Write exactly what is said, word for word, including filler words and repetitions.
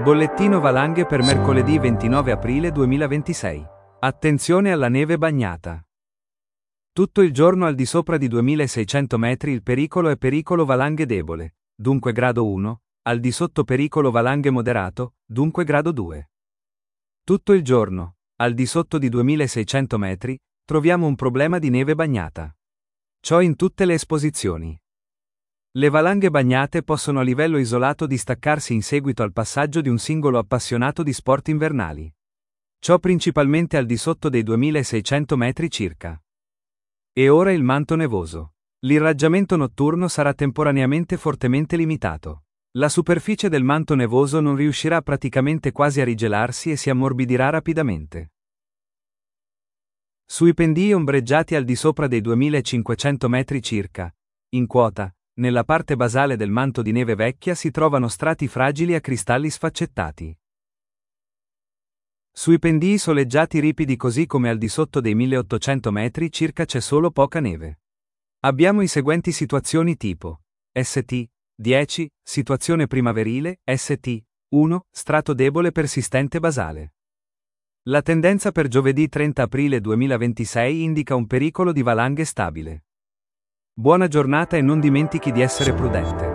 Bollettino valanghe per mercoledì ventinove aprile duemilaventisei. Attenzione alla neve bagnata. Tutto il giorno al di sopra di duemilaseicento metri il pericolo è pericolo valanghe debole, dunque grado uno, al di sotto pericolo valanghe moderato, dunque grado due. Tutto il giorno, al di sotto di duemilaseicento metri, troviamo un problema di neve bagnata. Ciò in tutte le esposizioni. Le valanghe bagnate possono a livello isolato distaccarsi in seguito al passaggio di un singolo appassionato di sport invernali. Ciò principalmente al di sotto dei duemilaseicento metri circa. E ora il manto nevoso. L'irraggiamento notturno sarà temporaneamente fortemente limitato. La superficie del manto nevoso non riuscirà praticamente quasi a rigelarsi e si ammorbidirà rapidamente. Sui pendii ombreggiati al di sopra dei duemilacinquecento metri circa, in quota, nella parte basale del manto di neve vecchia si trovano strati fragili a cristalli sfaccettati. Sui pendii soleggiati ripidi così come al di sotto dei milleottocento metri circa c'è solo poca neve. Abbiamo i seguenti situazioni tipo S T dieci, situazione primaverile, S T uno, strato debole persistente basale. La tendenza per giovedì trenta aprile duemilaventisei indica un pericolo di valanghe stabile. Buona giornata e non dimentichi di essere prudente.